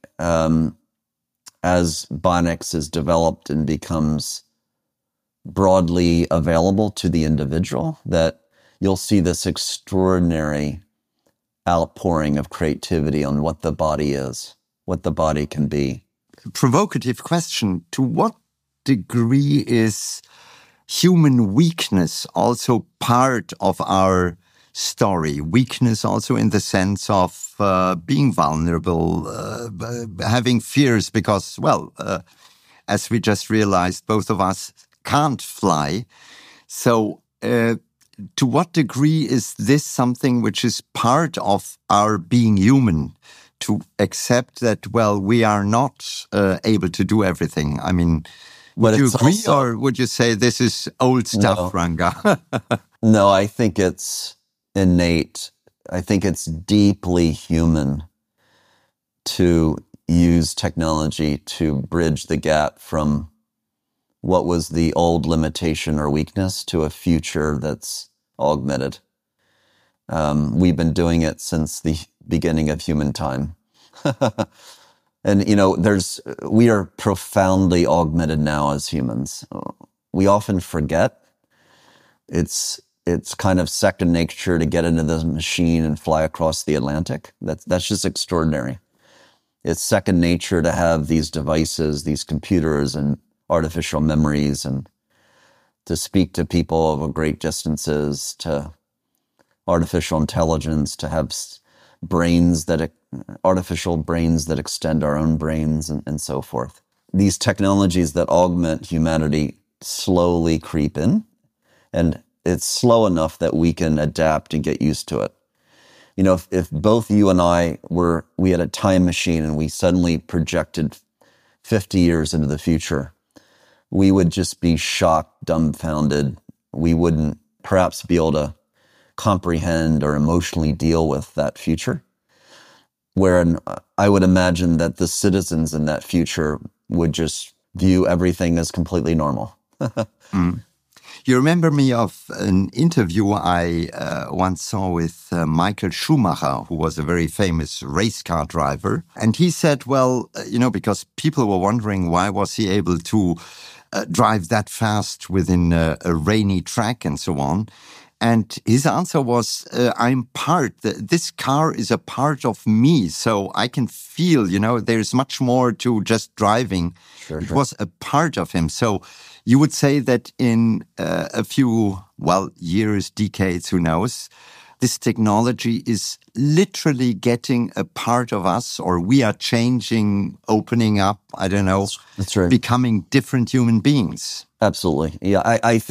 as bionics is developed and becomes broadly available to the individual, that you'll see this extraordinary outpouring of creativity on what the body is, what the body can be. Provocative question. To what degree is human weakness also part of our story? Weakness also in the sense of being vulnerable, having fears because, as we just realized, both of us can't fly. So to what degree is this something which is part of our being human, to accept that, we are not able to do everything? I mean, would you agree, or would you say this is old stuff, Ranga? No, I think it's innate. I think it's deeply human to use technology to bridge the gap from what was the old limitation or weakness to a future that's augmented. We've been doing it since the beginning of human time. And, we are profoundly augmented now as humans. We often forget. It's kind of second nature to get into the machine and fly across the Atlantic. That's just extraordinary. It's second nature to have these devices, these computers and artificial memories, and to speak to people over great distances, to artificial intelligence, to have artificial brains that extend our own brains, and so forth. These technologies that augment humanity slowly creep in, and it's slow enough that we can adapt and get used to it. You know, if both you and I we had a time machine and we suddenly projected 50 years into the future, we would just be shocked, dumbfounded. We wouldn't perhaps be able to comprehend or emotionally deal with that future. Wherein I would imagine that the citizens in that future would just view everything as completely normal. You remember me of an interview I once saw with Michael Schumacher, who was a very famous race car driver. And he said, well, because people were wondering why was he able to drive that fast within a rainy track and so on. And his answer was, this car is a part of me, so I can feel, there's much more to just driving. Sure. It was a part of him. So you would say that in a few, years, decades, who knows, this technology is literally getting a part of us, or we are changing, opening up, I don't know, That's right. Becoming different human beings. Absolutely. Yeah,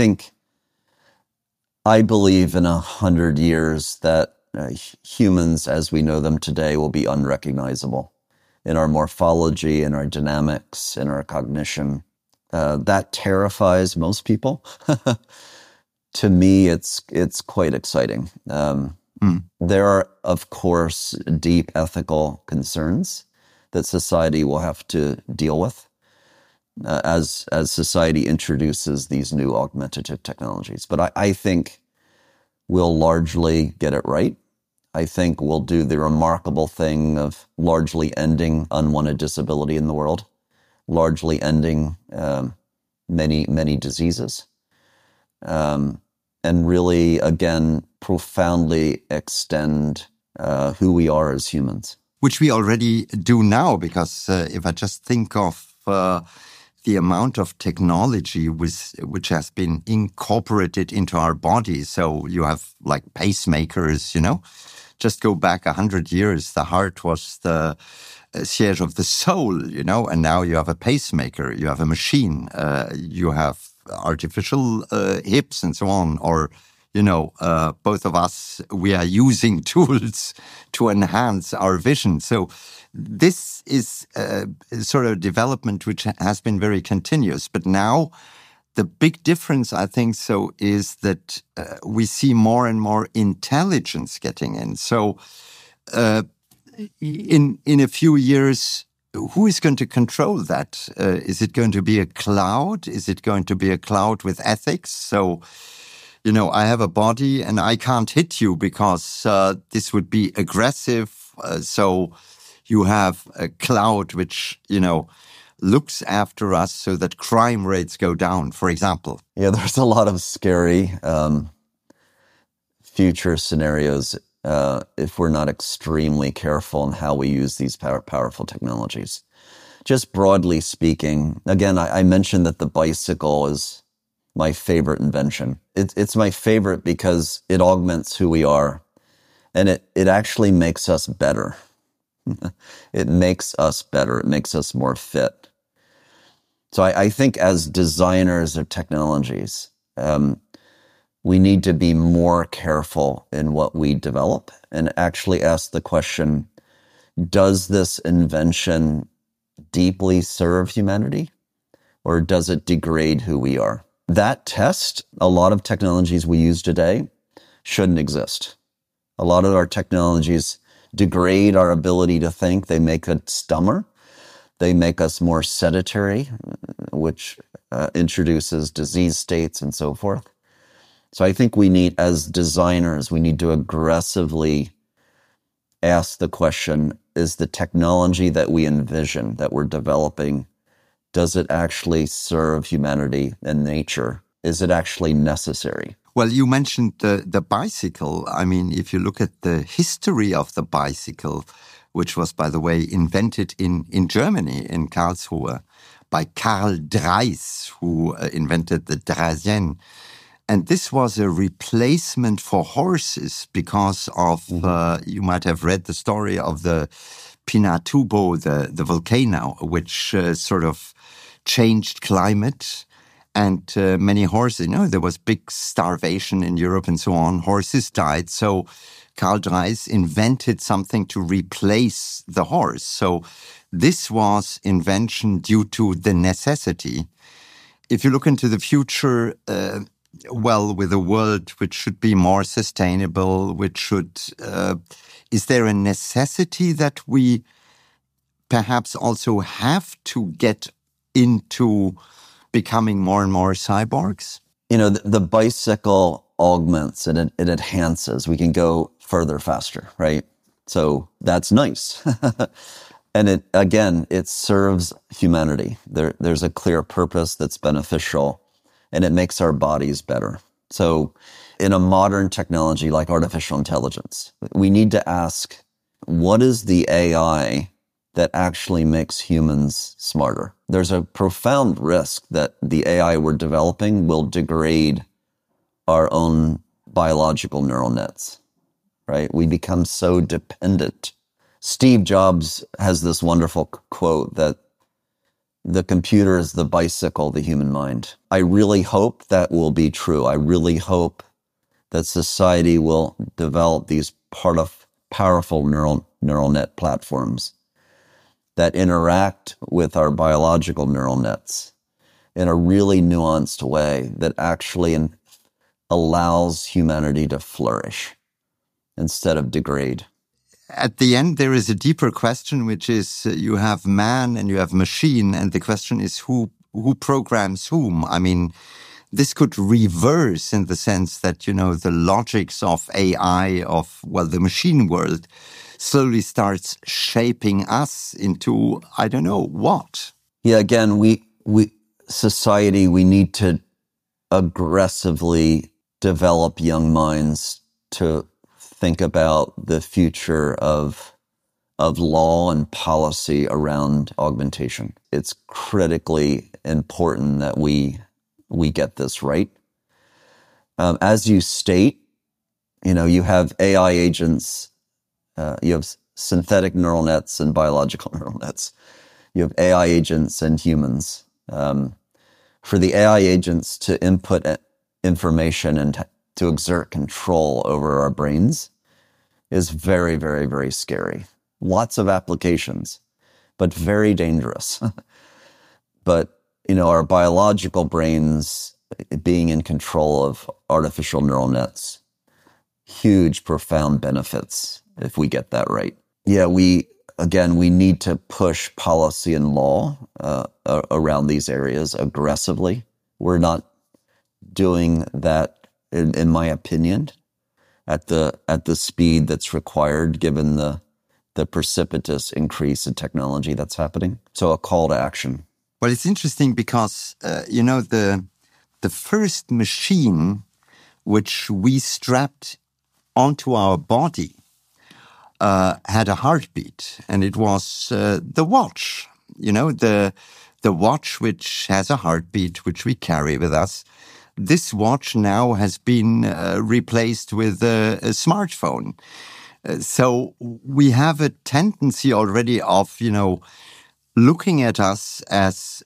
I believe in 100 years that humans as we know them today will be unrecognizable in our morphology, in our dynamics, in our cognition. That terrifies most people. To me, it's quite exciting. There are, of course, deep ethical concerns that society will have to deal with as society introduces these new augmentative technologies. But I think we'll largely get it right. I think we'll do the remarkable thing of largely ending unwanted disability in the world, largely ending many, many diseases, and really, again, profoundly extend who we are as humans. Which we already do now, because if I just think of the amount of technology which has been incorporated into our bodies. So you have like pacemakers, just go back 100 years. The heart was the siège of the soul, and now you have a pacemaker, you have a machine, you have artificial hips and so on, or both of us, we are using tools to enhance our vision. So this is a sort of development which has been very continuous. But now the big difference, I think, so is that we see more and more intelligence getting in. So in a few years, who is going to control that? Is it going to be a cloud? Is it going to be a cloud with ethics? So I have a body and I can't hit you because this would be aggressive. So you have a cloud which, looks after us so that crime rates go down, for example. Yeah, there's a lot of scary future scenarios if we're not extremely careful in how we use these powerful technologies. Just broadly speaking, again, I mentioned that the bicycle is my favorite invention. It's my favorite because it augments who we are, and it actually makes us better. It makes us better. It makes us more fit. So I think as designers of technologies, we need to be more careful in what we develop and actually ask the question, does this invention deeply serve humanity, or does it degrade who we are? That test, a lot of technologies we use today shouldn't exist. A lot of our technologies degrade our ability to think. They make us dumber. They make us more sedentary, which introduces disease states and so forth. So I think as designers, we need to aggressively ask the question, is the technology that we envision, that we're developing, does it actually serve humanity and nature? Is it actually necessary? Well, you mentioned the bicycle. I mean, if you look at the history of the bicycle, which was, by the way, invented in Germany, in Karlsruhe, by Karl Dreis, who invented the Draisienne. And this was a replacement for horses because of, you might have read the story of the Pinatubo, the volcano, which sort of changed climate. And many horses, there was big starvation in Europe and so on. Horses died. So Karl Dreis invented something to replace the horse. So this was invention due to the necessity. If you look into the future, with a world which should be more sustainable, is there a necessity that we perhaps also have to get into becoming more and more cyborgs? The bicycle augments and it enhances. We can go further faster, right? So that's nice. And it serves humanity. There's a clear purpose that's beneficial, and it makes our bodies better. So in a modern technology like artificial intelligence, we need to ask, what is the AI that actually makes humans smarter? There's a profound risk that the AI we're developing will degrade our own biological neural nets, right? We become so dependent. Steve Jobs has this wonderful quote that the computer is the bicycle, the human mind. I really hope that will be true. I really hope that society will develop these powerful neural net platforms that interact with our biological neural nets in a really nuanced way that actually allows humanity to flourish instead of degrade. At the end, there is a deeper question, which is you have man and you have machine, and the question is who programs whom? I mean, this could reverse in the sense that, the logics of AI, the machine world, slowly starts shaping us into, I don't know, what? Yeah, again, society, we need to aggressively develop young minds to think about the future of law and policy around augmentation. It's critically important that we get this right. As you state, you have AI agents, you have synthetic neural nets and biological neural nets. You have AI agents and humans. For the AI agents to input information and to exert control over our brains is very, very, very scary. Lots of applications, but very dangerous. But, our biological brains being in control of artificial neural nets, huge, profound benefits if we get that right. Yeah, we need to push policy and law around these areas aggressively. We're not doing that, in my opinion, at the speed that's required given the precipitous increase in technology that's happening. So a call to action. Well, it's interesting because, the first machine which we strapped onto our body had a heartbeat, and it was the watch. The watch which has a heartbeat, which we carry with us. This watch now has been replaced with a smartphone. So we have a tendency already of, looking at us as,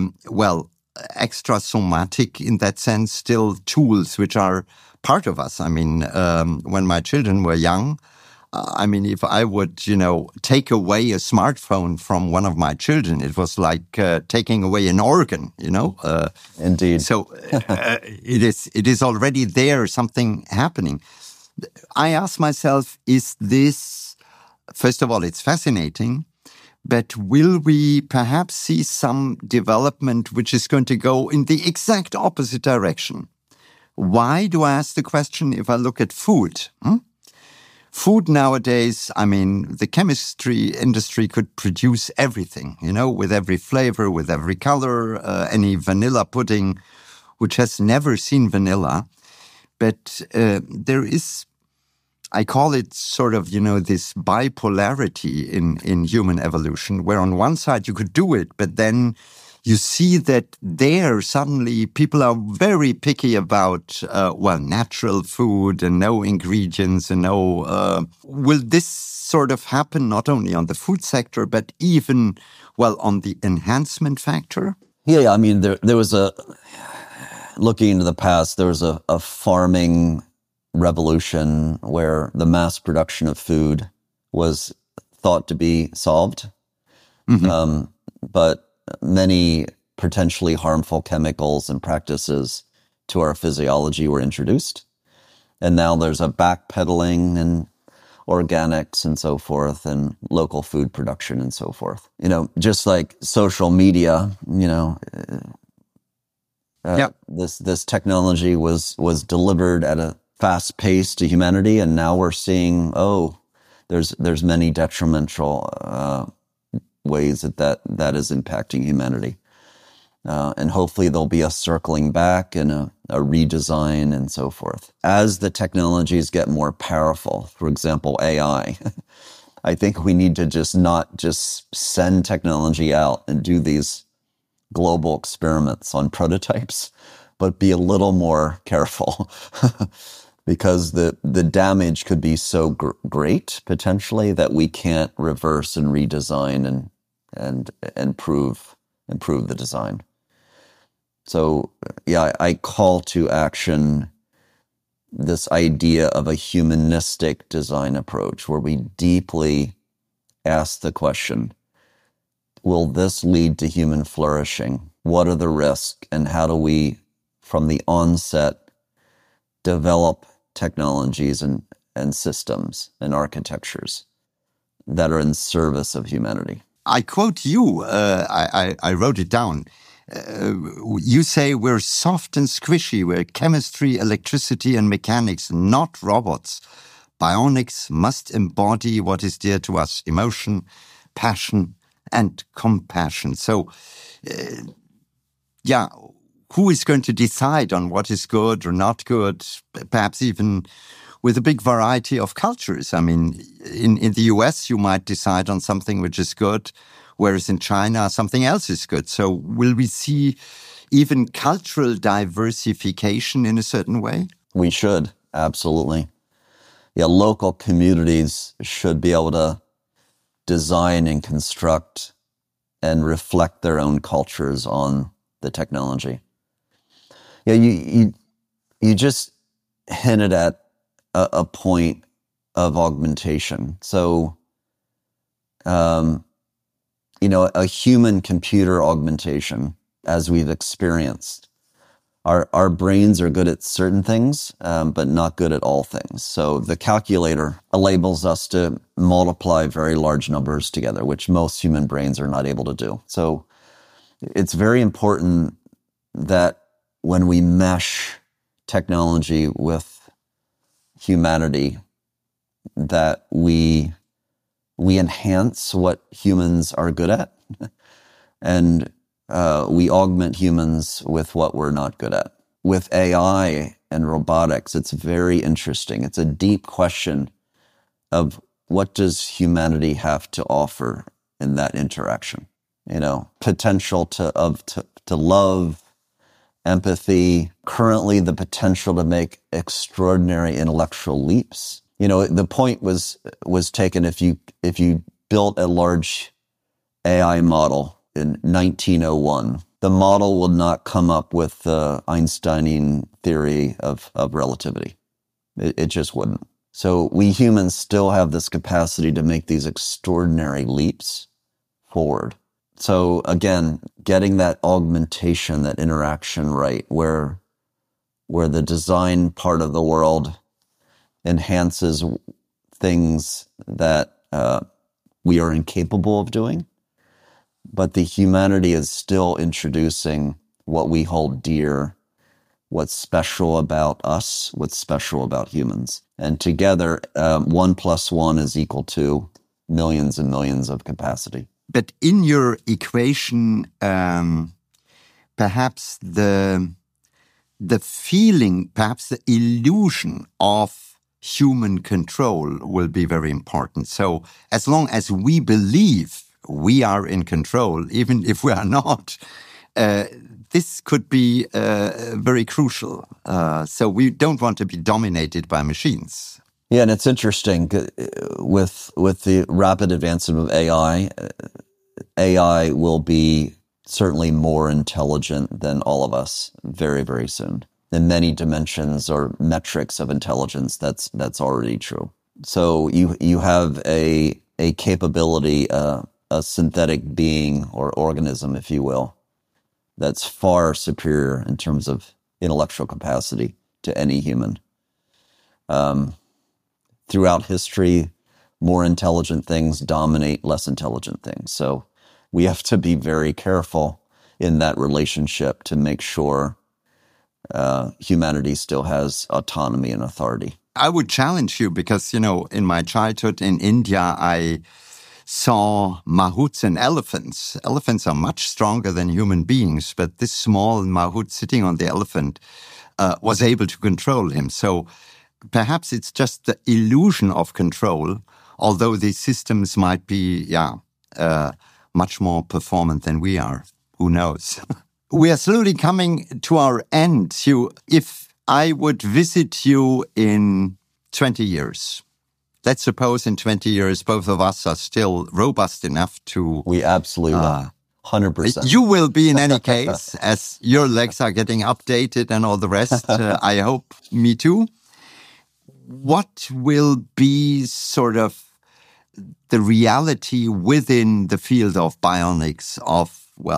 extrasomatic in that sense, still tools which are part of us. I mean, when my children were young, if I would, take away a smartphone from one of my children, it was like taking away an organ, Indeed. So it is already there, something happening. I ask myself, is this, first of all, it's fascinating, but will we perhaps see some development which is going to go in the exact opposite direction? Why do I ask the question if I look at food? Food nowadays, the chemistry industry could produce everything, with every flavor, with every color, any vanilla pudding, which has never seen vanilla. But there is, I call it sort of, this bipolarity in human evolution, where on one side you could do it, but then you see that there suddenly people are very picky about, natural food and no ingredients and no... will this sort of happen not only on the food sector, but even, on the enhancement factor? Yeah, I mean, there was looking into the past, there was a farming revolution where the mass production of food was thought to be solved. But many potentially harmful chemicals and practices to our physiology were introduced. And now there's a backpedaling and organics and so forth and local food production and so forth. Just like social media, this technology was delivered at a fast pace to humanity. And now we're seeing, there's many detrimental ways that is impacting humanity. And hopefully there'll be a circling back and a redesign and so forth. As the technologies get more powerful, for example, AI, I think we need to not just send technology out and do these global experiments on prototypes, but be a little more careful because the damage could be so great potentially that we can't reverse and redesign and improve the design. So, yeah, I call to action this idea of a humanistic design approach where we deeply ask the question, will this lead to human flourishing? What are the risks? And how do we, from the onset, develop technologies and systems and architectures that are in service of humanity? I quote you, I wrote it down. You say we're soft and squishy, we're chemistry, electricity, and mechanics, not robots. Bionics must embody what is dear to us, emotion, passion, and compassion. So, who is going to decide on what is good or not good, perhaps even with a big variety of cultures? I mean, in the US, you might decide on something which is good, whereas in China, something else is good. So will we see even cultural diversification in a certain way? We should, absolutely. Yeah, local communities should be able to design and construct and reflect their own cultures on the technology. Yeah, you just hinted at a point of augmentation. So, a human-computer augmentation, as we've experienced. Our brains are good at certain things, but not good at all things. So the calculator enables us to multiply very large numbers together, which most human brains are not able to do. So it's very important that when we mesh technology with humanity, that we enhance what humans are good at, and we augment humans with what we're not good at. With AI and robotics, it's very interesting. It's a deep question of what does humanity have to offer in that interaction? Potential to love, empathy, currently the potential to make extraordinary intellectual leaps. The point was taken if you built a large AI model in 1901, the model will not come up with the Einsteinian theory of relativity. It just wouldn't. So we humans still have this capacity to make these extraordinary leaps forward. So again, getting that augmentation, that interaction right, where the design part of the world enhances things that we are incapable of doing, but the humanity is still introducing what we hold dear, what's special about us, what's special about humans. And together, 1 + 1 is equal to millions and millions of capacity. But in your equation, perhaps the feeling, perhaps the illusion of human control will be very important. So as long as we believe we are in control, even if we are not, this could be very crucial. So we don't want to be dominated by machines. Yeah, and it's interesting with the rapid advancement of AI will be certainly more intelligent than all of us very, very soon. In many dimensions or metrics of intelligence, that's already true. So you have a capability, a synthetic being or organism, if you will, that's far superior in terms of intellectual capacity to any human. Throughout history, more intelligent things dominate less intelligent things. So we have to be very careful in that relationship to make sure humanity still has autonomy and authority. I would challenge you because, in my childhood in India, I saw mahouts and elephants. Elephants are much stronger than human beings, but this small mahout sitting on the elephant was able to control him. So perhaps it's just the illusion of control, although these systems might be, much more performant than we are. Who knows? We are slowly coming to our end. If I would visit you in 20 years, let's suppose in 20 years, both of us are still robust enough to... We absolutely will. 100%. You will be in any case, as your legs are getting updated and all the rest. I hope me too. What will be sort of the reality within the field of bionics, of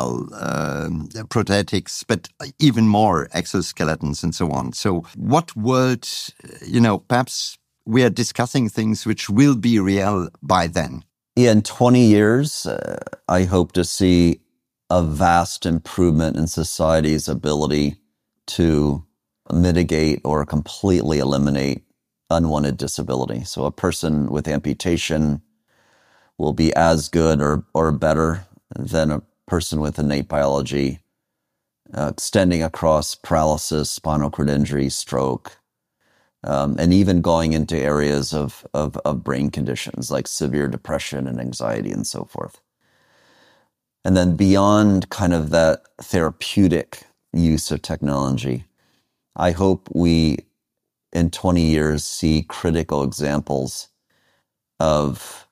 prosthetics, but even more exoskeletons and so on? So what world, perhaps we are discussing things which will be real by then? In 20 years, I hope to see a vast improvement in society's ability to mitigate or completely eliminate unwanted disability. So a person with amputation will be as good or better than a person with innate biology, extending across paralysis, spinal cord injury, stroke, and even going into areas of brain conditions like severe depression and anxiety and so forth. And then beyond kind of that therapeutic use of technology, I hope we, in 20 years, see critical examples of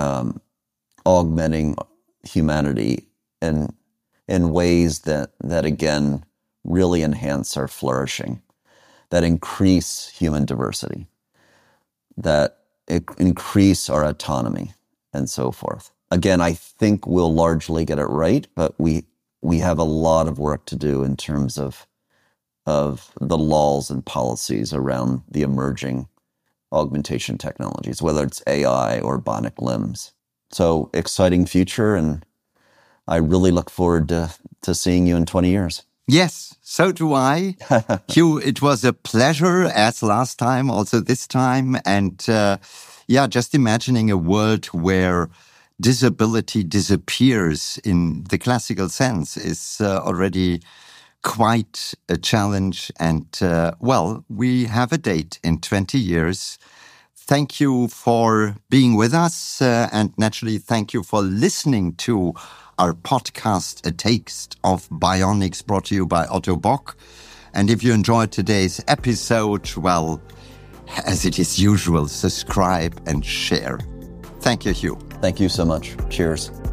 augmenting humanity in ways that again really enhance our flourishing, that increase human diversity, that increase our autonomy, and so forth. Again, I think we'll largely get it right, but we have a lot of work to do in terms of the laws and policies around the emerging augmentation technologies, whether it's AI or bionic limbs. So exciting future, and I really look forward to seeing you in 20 years. Yes, so do I. Hugh, it was a pleasure as last time, also this time. And just imagining a world where disability disappears in the classical sense is already quite a challenge. And, we have a date in 20 years. Thank you for being with us. And naturally, thank you for listening to our podcast, A Taste of Bionics, brought to you by Otto Bock. And if you enjoyed today's episode, as it is usual, subscribe and share. Thank you, Hugh. Thank you so much. Cheers.